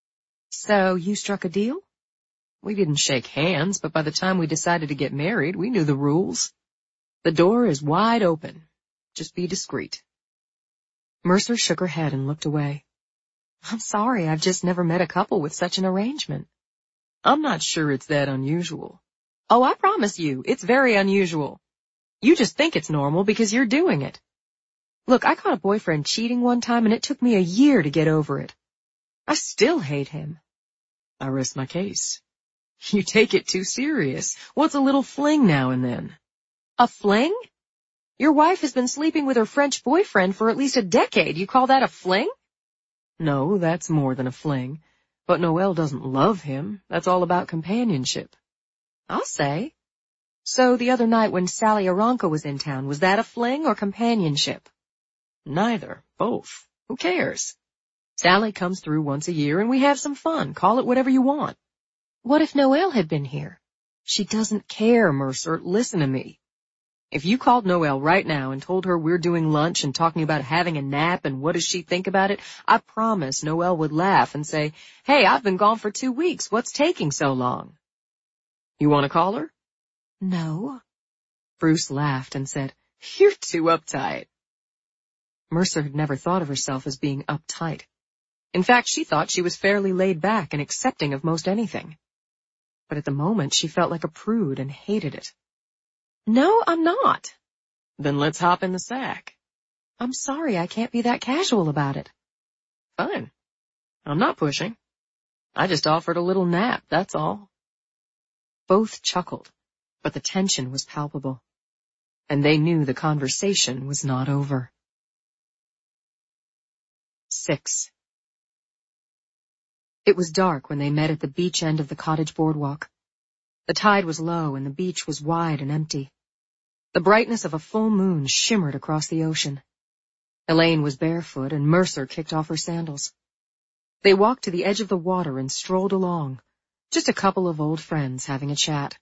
So you struck a deal? We didn't shake hands, but by the time we decided to get married, we knew the rules. The door is wide open. Just be discreet. Mercer shook her head and looked away. I'm sorry, I've just never met a couple with such an arrangement. I'm not sure it's that unusual. Oh, I promise you, it's very unusual. You just think it's normal because you're doing it. Look, I caught a boyfriend cheating one time and it took me a year to get over it. I still hate him. I rest my case. You take it too serious. What's a little fling now and then? A fling? Your wife has been sleeping with her French boyfriend for at least a decade. You call that a fling? No, that's more than a fling. But Noelle doesn't love him. That's all about companionship. I'll say. So the other night when Sally Aranca was in town, was that a fling or companionship? Neither. Both. Who cares? Sally comes through once a year and we have some fun. Call it whatever you want. What if Noelle had been here? She doesn't care, Mercer. Listen to me. If you called Noelle right now and told her we're doing lunch and talking about having a nap and what does she think about it, I promise Noelle would laugh and say, hey, I've been gone for two weeks. What's taking so long? You want to call her? No. Bruce laughed and said, you're too uptight. Mercer had never thought of herself as being uptight. In fact, she thought she was fairly laid back and accepting of most anything. But at the moment, she felt like a prude and hated it. No, I'm not. Then let's hop in the sack. I'm sorry, I can't be that casual about it. Fine. I'm not pushing. I just offered a little nap, that's all. Both chuckled, but the tension was palpable. And they knew the conversation was not over. Six. It was dark when they met at the beach end of the cottage boardwalk. The tide was low and the beach was wide and empty. The brightness of a full moon shimmered across the ocean. Elaine was barefoot and Mercer kicked off her sandals. They walked to the edge of the water and strolled along, just a couple of old friends having a chat.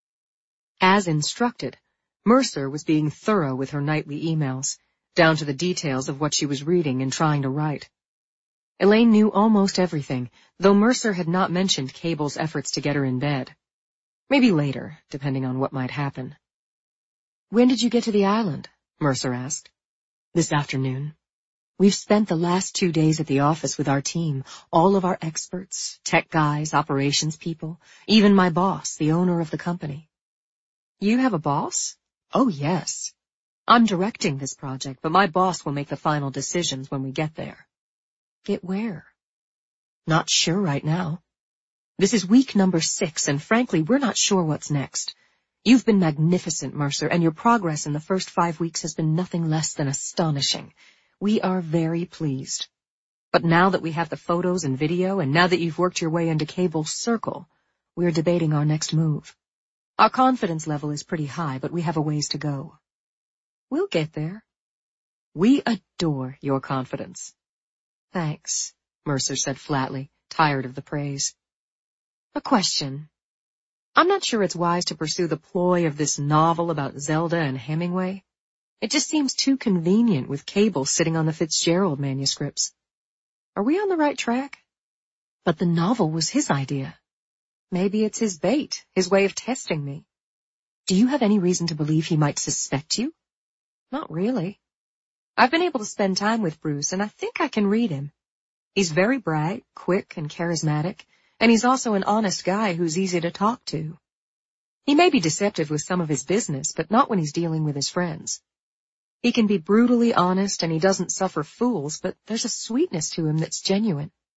As instructed, Mercer was being thorough with her nightly emails, down to the details of what she was reading and trying to write. Elaine knew almost everything, though Mercer had not mentioned Cable's efforts to get her in bed. Maybe later, depending on what might happen. When did you get to the island? Mercer asked. This afternoon. We've spent the last two days at the office with our team, all of our experts, tech guys, operations people, even my boss, the owner of the company. You have a boss? Oh, yes. I'm directing this project, but my boss will make the final decisions when we get there. Get where? Not sure right now. This is week number six, and frankly, we're not sure what's next. You've been magnificent, Mercer, and your progress in the first five weeks has been nothing less than astonishing. We are very pleased. But now that we have the photos and video, and now that you've worked your way into Cable's circle, we're debating our next move. Our confidence level is pretty high, but we have a ways to go. We'll get there. We adore your confidence. Thanks, Mercer said flatly, tired of the praise. A question. I'm not sure it's wise to pursue the ploy of this novel about Zelda and Hemingway. It just seems too convenient with Cable sitting on the Fitzgerald manuscripts. Are we on the right track? But the novel was his idea. Maybe it's his bait, his way of testing me. Do you have any reason to believe he might suspect you? Not really. I've been able to spend time with Bruce, and I think I can read him. He's very bright, quick, and charismatic, and he's also an honest guy who's easy to talk to. He may be deceptive with some of his business, but not when he's dealing with his friends. He can be brutally honest, and he doesn't suffer fools, but there's a sweetness to him that's genuine.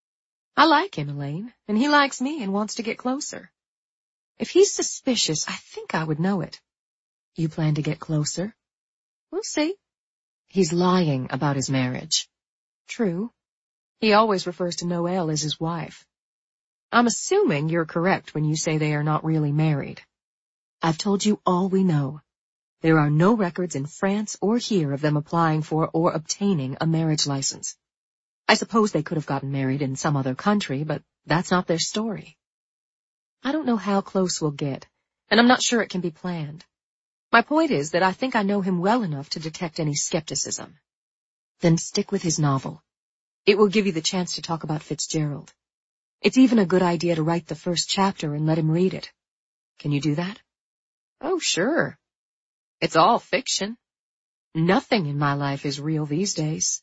I like him, Elaine, and he likes me and wants to get closer. If he's suspicious, I think I would know it. You plan to get closer? We'll see. He's lying about his marriage. True. He always refers to Noelle as his wife. I'm assuming you're correct when you say they are not really married. I've told you all we know. There are no records in France or here of them applying for or obtaining a marriage license. I suppose they could have gotten married in some other country, but that's not their story. I don't know how close we'll get, and I'm not sure it can be planned. My point is that I think I know him well enough to detect any skepticism. Then stick with his novel. It will give you the chance to talk about Fitzgerald. It's even a good idea to write the first chapter and let him read it. Can you do that? Oh, sure. It's all fiction. Nothing in my life is real these days.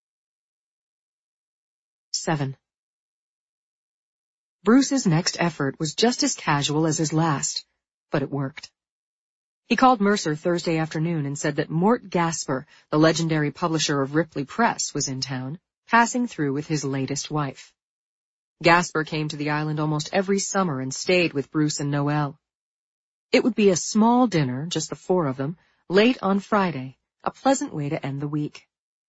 Seven. Bruce's next effort was just as casual as his last, but it worked. He called Mercer Thursday afternoon and said that Mort Gasper, the legendary publisher of Ripley Press, was in town, passing through with his latest wife. Gasper came to the island almost every summer and stayed with Bruce and Noelle. It would be a small dinner, just the four of them, late on Friday, a pleasant way to end the week.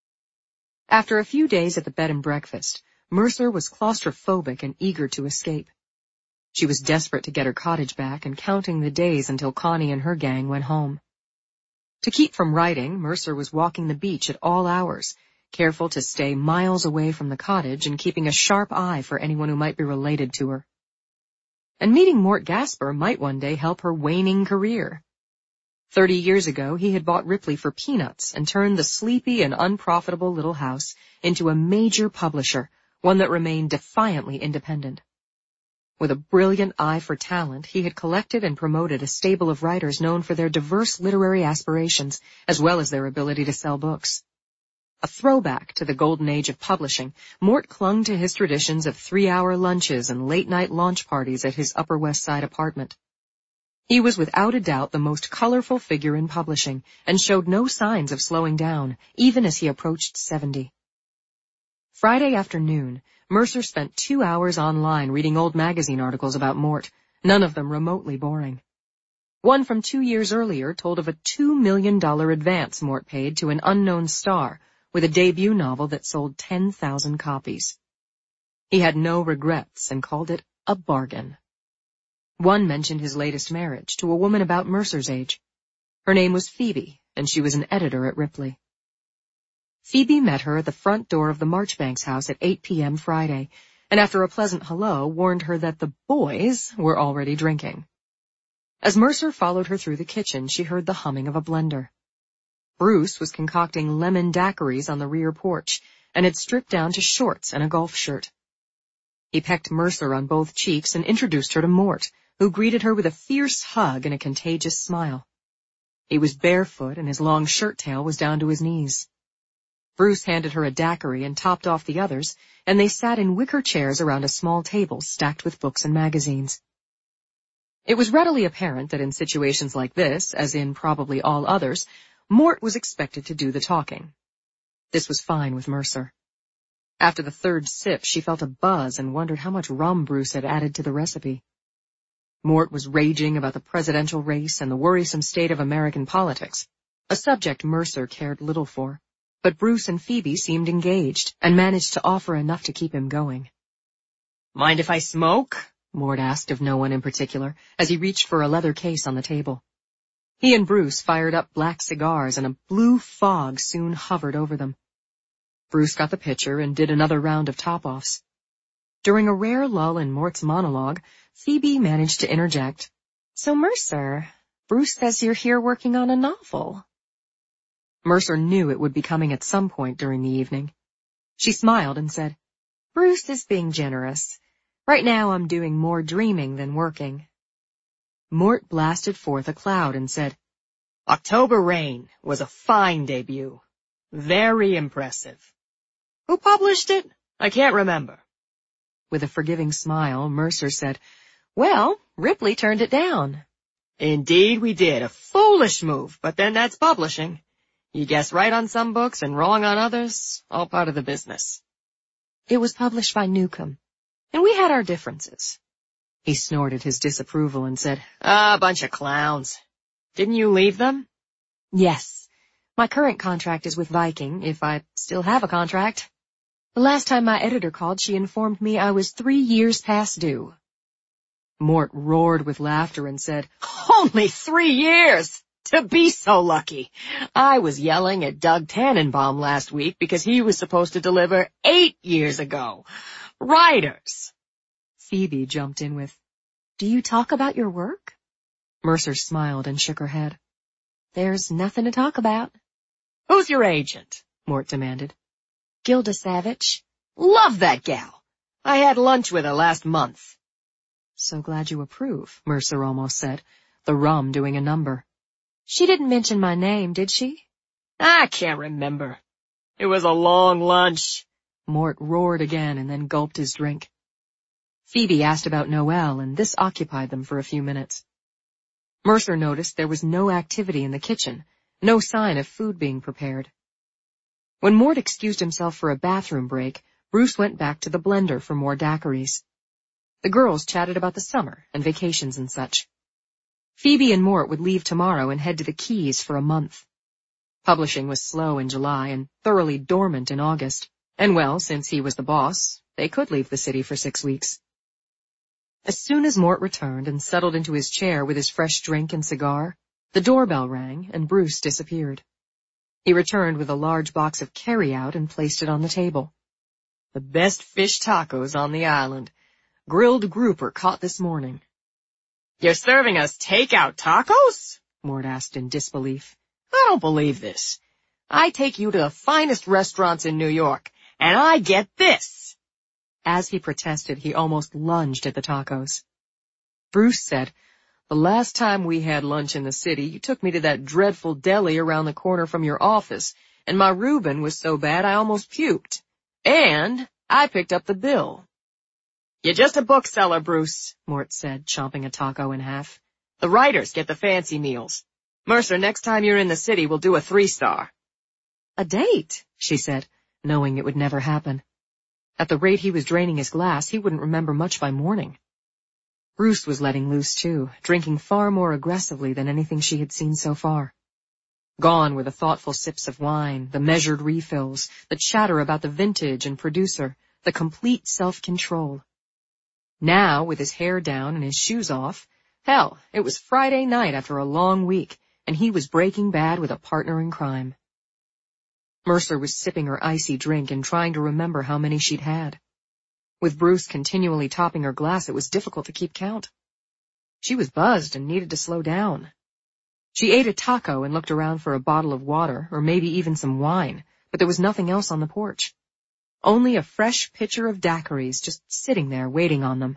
After a few days at the bed and breakfast, Mercer was claustrophobic and eager to escape. She was desperate to get her cottage back and counting the days until Connie and her gang went home. To keep from writing, Mercer was walking the beach at all hours, careful to stay miles away from the cottage and keeping a sharp eye for anyone who might be related to her. And meeting Mort Gasper might one day help her waning career. Thirty years ago, he had bought Ripley for peanuts and turned the sleepy and unprofitable little house into a major publisher, one that remained defiantly independent. With a brilliant eye for talent, he had collected and promoted a stable of writers known for their diverse literary aspirations, as well as their ability to sell books. A throwback to the golden age of publishing, Mort clung to his traditions of three-hour lunches and late-night launch parties at his Upper West Side apartment. He was without a doubt the most colorful figure in publishing, and showed no signs of slowing down, even as he approached seventy. Friday afternoon, Mercer spent two hours online reading old magazine articles about Mort, none of them remotely boring. One from two years earlier told of a two million dollar advance Mort paid to an unknown star, with a debut novel that sold ten thousand copies. He had no regrets and called it a bargain. One mentioned his latest marriage to a woman about Mercer's age. Her name was Phoebe, and she was an editor at Ripley. Phoebe met her at the front door of the Marchbanks house at eight p.m. Friday, and after a pleasant hello, warned her that the boys were already drinking. As Mercer followed her through the kitchen, she heard the humming of a blender. Bruce was concocting lemon daiquiris on the rear porch, and had stripped down to shorts and a golf shirt. He pecked Mercer on both cheeks and introduced her to Mort, who greeted her with a fierce hug and a contagious smile. He was barefoot, and his long shirt tail was down to his knees. Bruce handed her a daiquiri and topped off the others, and they sat in wicker chairs around a small table stacked with books and magazines. It was readily apparent that in situations like this, as in probably all others, Mort was expected to do the talking. This was fine with Mercer. After the third sip, she felt a buzz and wondered how much rum Bruce had added to the recipe. Mort was raging about the presidential race and the worrisome state of American politics, a subject Mercer cared little for, but Bruce and Phoebe seemed engaged and managed to offer enough to keep him going. "Mind if I smoke?" Mort asked of no one in particular, as he reached for a leather case on the table. He and Bruce fired up black cigars, and a blue fog soon hovered over them. Bruce got the pitcher and did another round of top-offs. During a rare lull in Mort's monologue, Phoebe managed to interject. "So, Mercer, Bruce says you're here working on a novel." Mercer knew it would be coming at some point during the evening. She smiled and said, "Bruce is being generous. Right now I'm doing more dreaming than working." Mort blasted forth a cloud and said, "October Rain was a fine debut. Very impressive. Who published it? I can't remember." With a forgiving smile, Mercer said, "Well, Ripley turned it down." "Indeed we did. A foolish move, but then that's publishing. You guess right on some books and wrong on others, all part of the business." "It was published by Newcomb. and we had our differences. He snorted his disapproval and said, Ah, a bunch of clowns. Didn't you leave them? Yes. My current contract is with Viking, if I still have a contract. The last time my editor called, she informed me I was three years past due. Mort roared with laughter and said, Only three years! To be so lucky. I was yelling at Doug Tannenbaum last week because he was supposed to deliver eight years ago. Writers. Phoebe jumped in with, Do you talk about your work? Mercer smiled and shook her head. There's nothing to talk about. Who's your agent? Mort demanded. Gilda Savage. Love that gal. I had lunch with her last month. So glad you approve, Mercer almost said, the rum doing a number. She didn't mention my name, did she? I can't remember. It was a long lunch. Mort roared again and then gulped his drink. Phoebe asked about Noelle, and this occupied them for a few minutes. Mercer noticed there was no activity in the kitchen, no sign of food being prepared. When Mort excused himself for a bathroom break, Bruce went back to the blender for more daiquiris. The girls chatted about the summer and vacations and such. Phoebe and Mort would leave tomorrow and head to the Keys for a month. Publishing was slow in July and thoroughly dormant in August, and well, since he was the boss, they could leave the city for six weeks. As soon as Mort returned and settled into his chair with his fresh drink and cigar, the doorbell rang and Bruce disappeared. He returned with a large box of carry-out and placed it on the table. The best fish tacos on the island. Grilled grouper caught this morning. You're serving us take-out tacos? Mort asked in disbelief. I don't believe this. I take you to the finest restaurants in New York, and I get this. As he protested, he almost lunged at the tacos. Bruce said, The last time we had lunch in the city, you took me to that dreadful deli around the corner from your office, and my Reuben was so bad I almost puked. And I picked up the bill. You're just a bookseller, Bruce, Mort said, chomping a taco in half. The writers get the fancy meals. Mercer, next time you're in the city, we'll do a three-star. A date, she said, knowing it would never happen. At the rate he was draining his glass, he wouldn't remember much by morning. Bruce was letting loose, too, drinking far more aggressively than anything she had seen so far. Gone were the thoughtful sips of wine, the measured refills, the chatter about the vintage and producer, the complete self-control. Now, with his hair down and his shoes off, hell, it was Friday night after a long week, and he was Breaking Bad with a partner in crime. Mercer was sipping her icy drink and trying to remember how many she'd had. With Bruce continually topping her glass, it was difficult to keep count. She was buzzed and needed to slow down. She ate a taco and looked around for a bottle of water, or maybe even some wine, but there was nothing else on the porch. Only a fresh pitcher of daiquiris just sitting there waiting on them.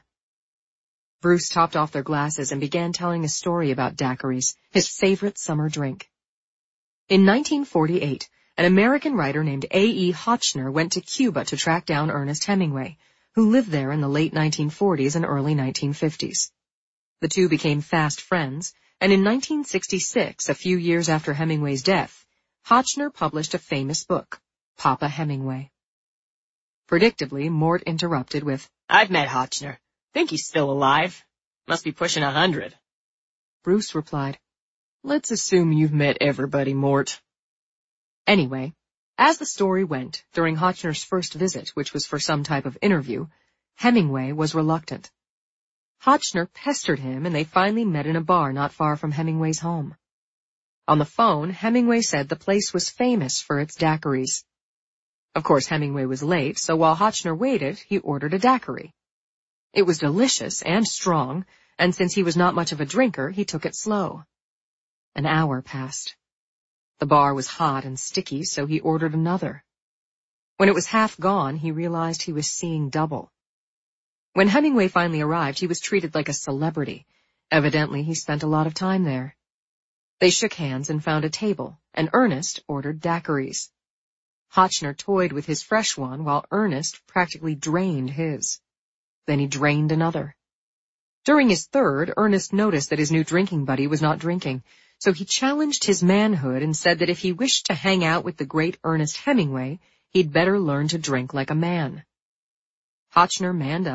Bruce topped off their glasses and began telling a story about daiquiris, his favorite summer drink. In nineteen forty-eight, an American writer named A E Hotchner went to Cuba to track down Ernest Hemingway, who lived there in the late nineteen forties and early nineteen fifties. The two became fast friends, and in nineteen sixty-six, a few years after Hemingway's death, Hotchner published a famous book, Papa Hemingway. Predictably, Mort interrupted with, I've met Hotchner. Think he's still alive. Must be pushing a hundred. Bruce replied, Let's assume you've met everybody, Mort. Anyway, as the story went, during Hotchner's first visit, which was for some type of interview, Hemingway was reluctant. Hotchner pestered him, and they finally met in a bar not far from Hemingway's home. On the phone, Hemingway said the place was famous for its daiquiris. Of course, Hemingway was late, so while Hotchner waited, he ordered a daiquiri. It was delicious and strong, and since he was not much of a drinker, he took it slow. An hour passed. The bar was hot and sticky, so he ordered another. When it was half gone, he realized he was seeing double. When Hemingway finally arrived, he was treated like a celebrity. Evidently, he spent a lot of time there. They shook hands and found a table, and Ernest ordered daiquiris. Hotchner toyed with his fresh one, while Ernest practically drained his. Then he drained another. During his third, Ernest noticed that his new drinking buddy was not drinking, so he challenged his manhood and said that if he wished to hang out with the great Ernest Hemingway, he'd better learn to drink like a man. Hotchner manned up,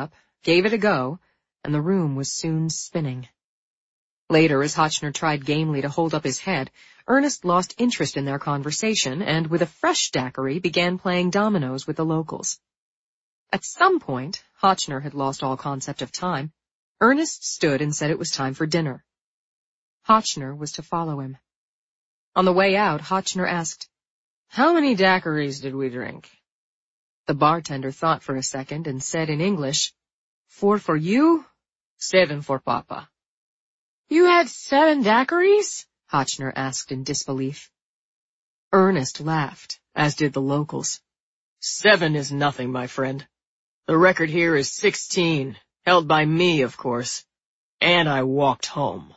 gave it a go, and the room was soon spinning. Later, as Hotchner tried gamely to hold up his head, Ernest lost interest in their conversation and, with a fresh daiquiri, began playing dominoes with the locals. At some point, Hotchner had lost all concept of time. Ernest stood and said it was time for dinner. Hotchner was to follow him. On the way out, Hotchner asked, "How many daiquiris did we drink?" The bartender thought for a second and said in English, "Four for you, seven for Papa." "You had seven daiquiris?" Hotchner asked in disbelief. Ernest laughed, as did the locals. "Seven is nothing, my friend. The record here is sixteen, held by me, of course. And I walked home."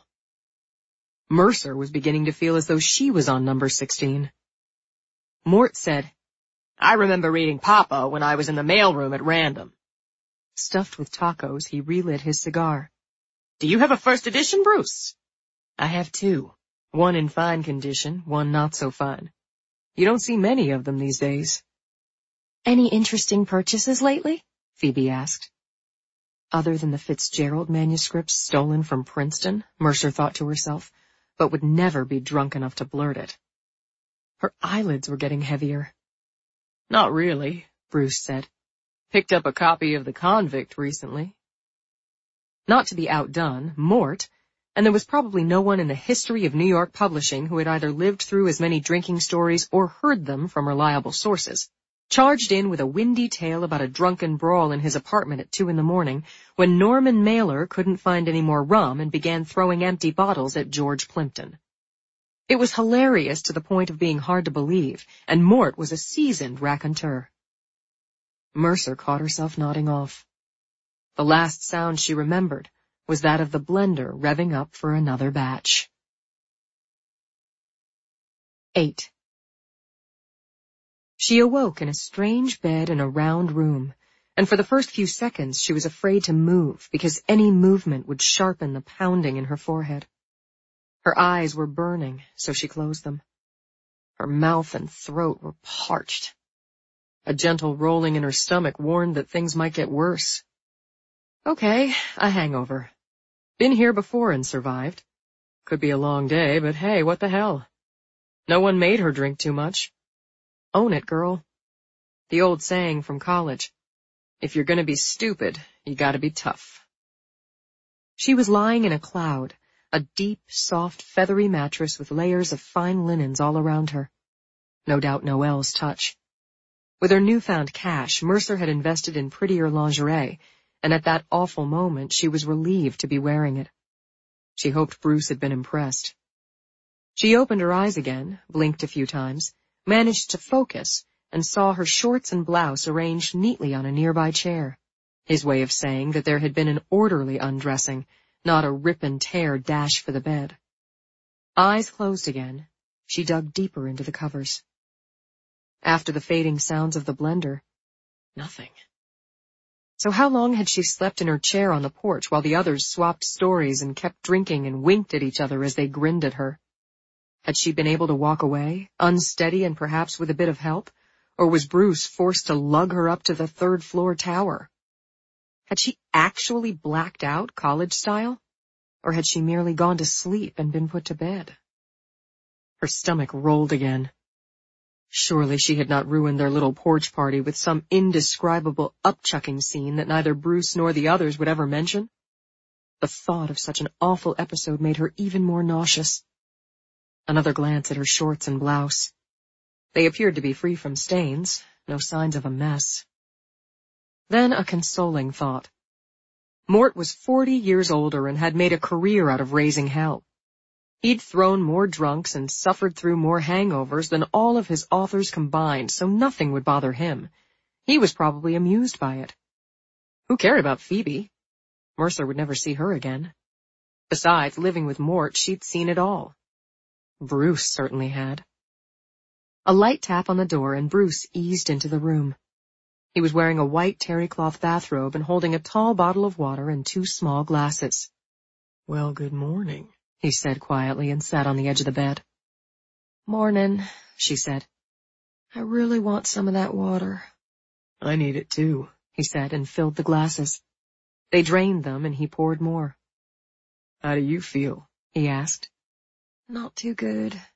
Mercer was beginning to feel as though she was on number sixteen. Mort said, "I remember reading Papa when I was in the mailroom at random." Stuffed with tacos, he relit his cigar. "Do you have a first edition, Bruce?" "I have two. One in fine condition, one not so fine. You don't see many of them these days." "Any interesting purchases lately?" Phoebe asked. Other than the Fitzgerald manuscripts stolen from Princeton, Mercer thought to herself, but would never be drunk enough to blurt it. Her eyelids were getting heavier. "Not really," Bruce said. "Picked up a copy of The Convict recently." Not to be outdone, Mort, and there was probably no one in the history of New York publishing who had either lived through as many drinking stories or heard them from reliable sources, charged in with a windy tale about a drunken brawl in his apartment at two in the morning when Norman Mailer couldn't find any more rum and began throwing empty bottles at George Plimpton. It was hilarious to the point of being hard to believe, and Mort was a seasoned raconteur. Mercer caught herself nodding off. The last sound she remembered was that of the blender revving up for another batch. Eight. She awoke in a strange bed in a round room, and for the first few seconds she was afraid to move because any movement would sharpen the pounding in her forehead. Her eyes were burning, so she closed them. Her mouth and throat were parched. A gentle rolling in her stomach warned that things might get worse. Okay, a hangover. Been here before and survived. Could be a long day, but hey, what the hell? No one made her drink too much. Own it, girl. The old saying from college. If you're gonna be stupid, you gotta be tough. She was lying in a cloud, a deep, soft, feathery mattress with layers of fine linens all around her. No doubt Noelle's touch. With her newfound cash, Mercer had invested in prettier lingerie, and at that awful moment she was relieved to be wearing it. She hoped Bruce had been impressed. She opened her eyes again, blinked a few times, managed to focus, and saw her shorts and blouse arranged neatly on a nearby chair, his way of saying that there had been an orderly undressing, not a rip-and-tear dash for the bed. Eyes closed again, she dug deeper into the covers. After the fading sounds of the blender, nothing. So how long had she slept in her chair on the porch while the others swapped stories and kept drinking and winked at each other as they grinned at her? Had she been able to walk away, unsteady and perhaps with a bit of help, or was Bruce forced to lug her up to the third-floor tower? Had she actually blacked out, college-style, or had she merely gone to sleep and been put to bed? Her stomach rolled again. Surely she had not ruined their little porch party with some indescribable upchucking scene that neither Bruce nor the others would ever mention? The thought of such an awful episode made her even more nauseous. Another glance at her shorts and blouse. They appeared to be free from stains, no signs of a mess. Then a consoling thought. Mort was forty years older and had made a career out of raising hell. He'd thrown more drunks and suffered through more hangovers than all of his authors combined, so nothing would bother him. He was probably amused by it. Who cared about Phoebe? Mercer would never see her again. Besides, living with Mort, she'd seen it all. Bruce certainly had. A light tap on the door, and Bruce eased into the room. He was wearing a white terry-cloth bathrobe and holding a tall bottle of water and two small glasses. "Well, good morning," he said quietly and sat on the edge of the bed. "Mornin'," she said. "I really want some of that water." "I need it too," he said, and filled the glasses. They drained them, and he poured more. "How do you feel?" he asked. "Not too good,"